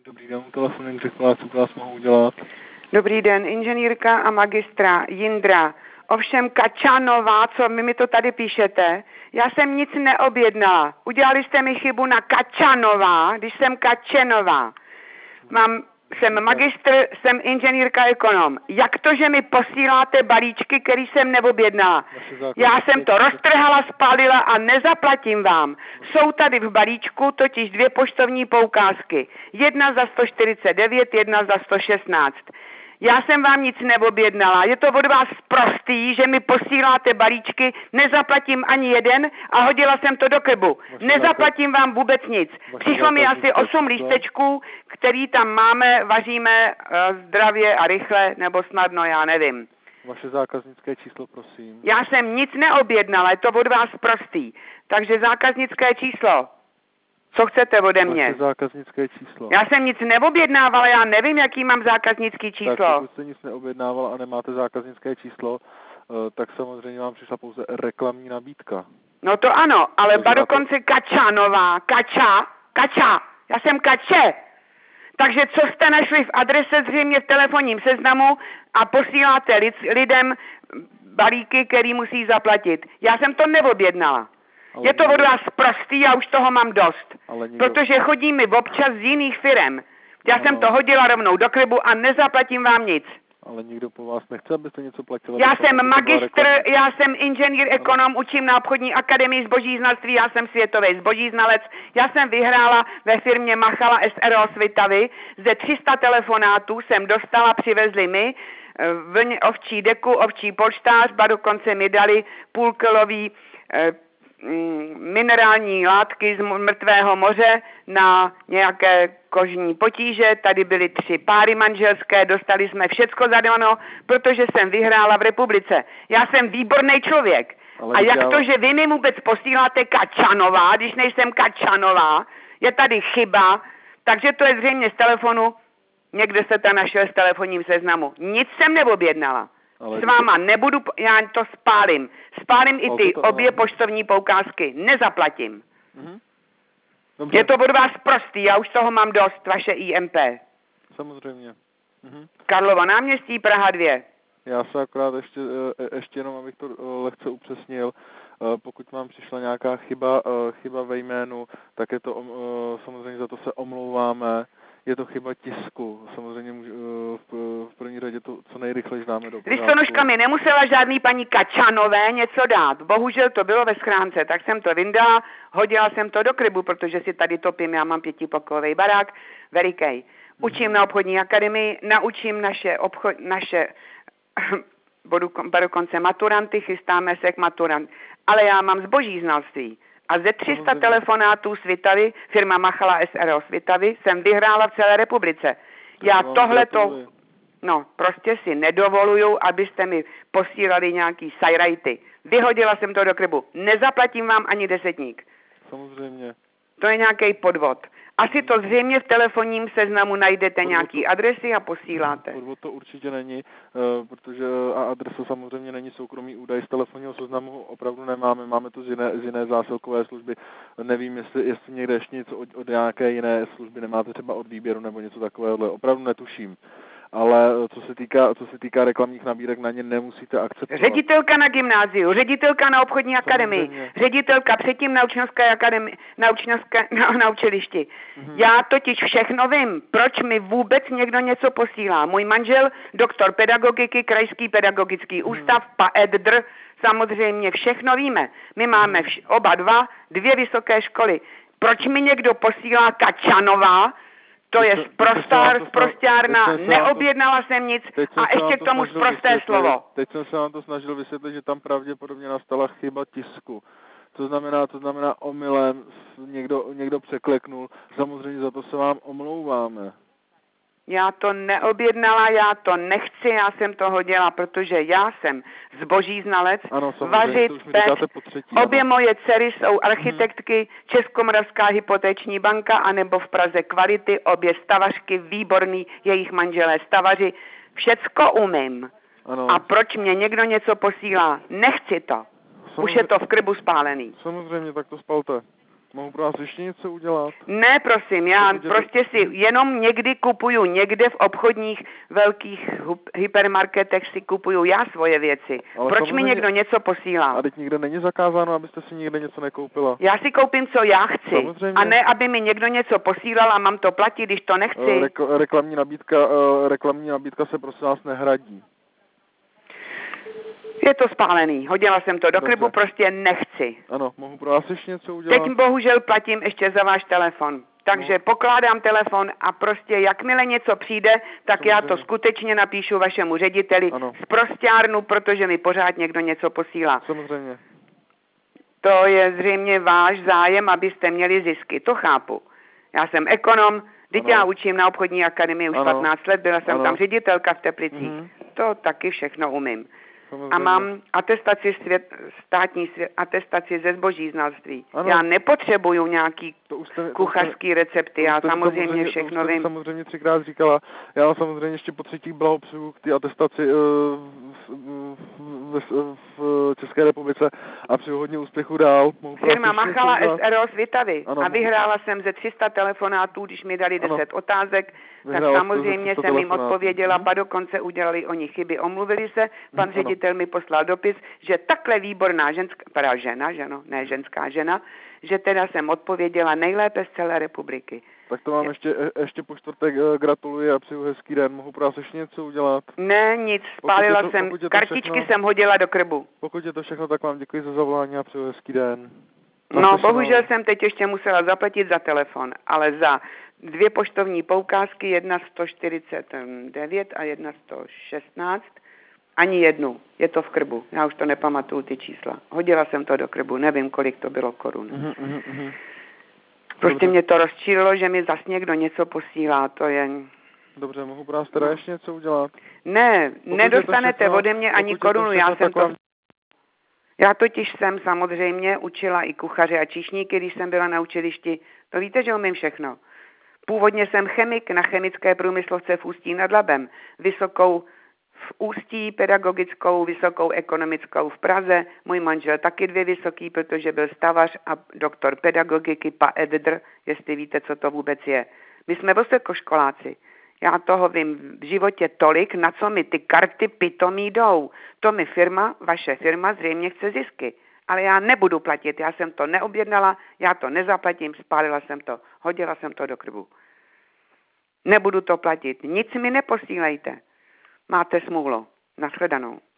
Dobrý den, telefon řekla, co pro vás mohu udělat. Dobrý den, inženýrka a magistra Jindra. Ovšem Kačanová, co mi to tady píšete, já jsem nic neobjednala. Udělali jste mi chybu na Kačanová, když jsem Kačenová. Jsem magistr, jsem inženýrka ekonom. Jak to, že mi posíláte balíčky, který jsem neobjednala? Já jsem to roztrhala, spálila a nezaplatím vám. Jsou tady v balíčku totiž 2 poštovní poukázky. Jedna za 149, jedna za 116. Já jsem vám nic neobjednala. Je to od vás prostý, že mi posíláte balíčky, nezaplatím ani jeden a hodila jsem to do krbu. Nezaplatím vám vůbec nic. Přišlo mi asi 8 lístečků, který tam máme, vaříme zdravě a rychle, nebo snadno, já nevím. Vaše zákaznické číslo, prosím. Já jsem nic neobjednala, je to od vás prostý. Takže zákaznické číslo. Co chcete ode mě? Vaše zákaznické číslo. Já jsem nic neobjednávala, já nevím, jaký mám zákaznický číslo. Tak pokud jste nic neobjednávala a nemáte zákaznické číslo, tak samozřejmě vám přišla pouze reklamní nabídka. No to ano, ale dokonce Kačanová, Kača, já jsem Kače. Takže co jste našli v adrese zřejmě v telefonním seznamu a posíláte lidem balíky, který musí zaplatit. Já jsem to neobjednala. Ale je to od vás prostý, já už toho mám dost. Protože chodí mi občas z jiných firem. Já jsem to hodila rovnou do krybu a nezaplatím vám nic. Ale nikdo po vás nechce, abyste něco platila. Já jsem magistr, já jsem inženýr ekonom, učím na obchodní akademii zbožíznalství, já jsem světový zbožíznalec. Já jsem vyhrála ve firmě Machala SRO Svitavy. Ze 300 telefonátů jsem dostala, přivezli mi ovčí deku, ovčí polštář, ba dokonce mi dali půlkilový minerální látky z mrtvého moře na nějaké kožní potíže. Tady byly 3 páry manželské, dostali jsme všecko zadáno, protože jsem vyhrála v republice. Já jsem výborný člověk. A jak to, že vy mi vůbec posíláte Kačanová, když nejsem Kačanová, je tady chyba, takže to je zřejmě z telefonu, někde se to našel z telefonním seznamu. Nic jsem neobjednala. S váma nebudu, já to spálím. Spálím i ty obě poštovní poukázky. Nezaplatím. Je to od vás prostý, já už toho mám dost, vaše IMP. Samozřejmě. Karlovo náměstí, Praha 2. Já se akorát ještě jenom, abych to lehce upřesnil, pokud vám přišla nějaká chyba ve jménu, tak je to samozřejmě za to se omlouváme. Je to chyba tisku. Samozřejmě v první řadě to co nejrychleji dáme do pořádku. Listonožka mi nemusela žádný paní Kačanové něco dát. Bohužel to bylo ve schránce, tak jsem to vyndala, hodila jsem to do krybu, protože si tady topím, já mám 5pokojový barák, velikej. Učím na obchodní akademii, naučím naše budu dokonce maturanty, chystáme se k maturant. Ale já mám zbožíznalství. A ze 300 telefonátů Svitavy, firma Machala SRO Svitavy, jsem vyhrála v celé republice. Já tohleto, prostě si nedovoluju, abyste mi posílali nějaký sajrajty. Vyhodila jsem to do krybu. Nezaplatím vám ani desetník. Samozřejmě. To je nějaký podvod. Asi to zřejmě v telefonním seznamu najdete nějaký adresy a posíláte. Podvod to určitě není, protože adresa samozřejmě není soukromý údaj z telefonního seznamu, opravdu nemáme, máme to z jiné zásilkové služby. Nevím, jestli někde ještě něco od nějaké jiné služby nemáte, třeba od výběru nebo něco takového, opravdu netuším. Ale co se týká reklamních nabídek, na ně nemusíte akceptovat. Ředitelka na gymnáziu, ředitelka na obchodní akademii, ředitelka předtím na učilišti. Já totiž všechno vím. Proč mi vůbec někdo něco posílá? Můj manžel, doktor pedagogiky, Krajský pedagogický ústav, PAEDR, samozřejmě všechno víme. My máme oba 2 vysoké školy. Proč mi někdo posílá Kačanová? To je sprostárna, neobjednala jsem nic a ještě k tomu sprosté slovo. Teď jsem se vám to snažil vysvětlit, že tam pravděpodobně nastala chyba tisku. To znamená omylem někdo překleknul. Samozřejmě za to se vám omlouváme. Já to neobjednala, já to nechci, já jsem to hodila, protože já jsem zbožíznalec, vařit, pec. Obě moje dcery jsou architektky, Českomoravská hypoteční banka, anebo v Praze Kvality, obě stavařky, výborný, jejich manželé stavaři. Všecko umím. Ano. A proč mě někdo něco posílá? Nechci to. Už je to v krbu spálený. Samozřejmě, tak to spalte. Mohu pro vás ještě něco udělat? Ne, prosím, já prostě si jenom někdy kupuju, někde v obchodních velkých hypermarketech si kupuju já svoje věci. Ale proč mi někdo něco posílá? A teď nikde není zakázáno, abyste si nikde něco nekoupila. Já si koupím, co já chci. Samozřejmě. A ne, aby mi někdo něco posílal a mám to platit, když to nechci. Reklamní nabídka se prosím vás nehradí. Je to spálený. Hodila jsem to do krybu, prostě nechci. Ano, mohu pro vás ještě něco udělat? Teď bohužel platím ještě za váš telefon. Takže pokládám telefon a prostě jakmile něco přijde, tak samozřejmě. Já to skutečně napíšu vašemu řediteli z prosťárnu, protože mi pořád někdo něco posílá. Samozřejmě. To je zřejmě váš zájem, abyste měli zisky. To chápu. Já jsem ekonom, teď já učím na obchodní akademii už 15 let, byla jsem tam ředitelka v Teplicích. To taky všechno umím. A mám atestaci ze zbožíznalství. Já nepotřebuju nějaký kuchařský recepty, já samozřejmě všechno vím. Samozřejmě 3krát říkala, já samozřejmě ještě po 3. blahopřeju k té atestaci v České republice a přeju hodně úspěchu dál. Firma Machala SRO z Vitavy a vyhrála jsem ze 300 telefonátů, když mi dali 10 otázek, tak samozřejmě jsem jim odpověděla, ba dokonce udělali oni chyby, omluvili se, pan ředitel mi poslal dopis, že takhle výborná ženská žena, že teda jsem odpověděla nejlépe z celé republiky. Tak to vám ještě po 4. gratuluji a přeju hezký den. Mohu pro vás ještě něco udělat? Ne, nic, spálila jsem, kartičky jsem hodila do krbu. Pokud je to všechno, tak vám děkuji za zavolání a přeju hezký den. No, bohužel jsem teď ještě musela zaplatit za telefon, ale za 2 poštovní poukázky, jedna 149 a jedna 116, ani jednu. Je to v krbu. Já už to nepamatuju, ty čísla. Hodila jsem to do krbu, nevím, kolik to bylo korun. Prostě mě to rozčílilo, že mi zas někdo něco posílá, to je... Dobře, mohu pro vás teda ještě něco udělat? Ne, nedostanete ode mě ani korunu, Já totiž jsem samozřejmě učila i kuchaře a číšníky, když jsem byla na učilišti. To víte, že umím všechno. Původně jsem chemik na chemické průmyslovce v Ústí nad Labem. Vysokou v Ústí pedagogickou, vysokou ekonomickou v Praze. Můj manžel taky 2 vysoký, protože byl stavař a doktor pedagogiky PAEDR, jestli víte, co to vůbec je. My jsme vysokoškoláci. Já toho vím v životě tolik, na co mi ty karty pitomí jdou. To mi vaše firma zřejmě chce zisky. Ale já nebudu platit, já jsem to neobjednala, já to nezaplatím, spálila jsem to, hodila jsem to do krbu. Nebudu to platit, nic mi neposílejte. Máte smůlu. Nashledanou.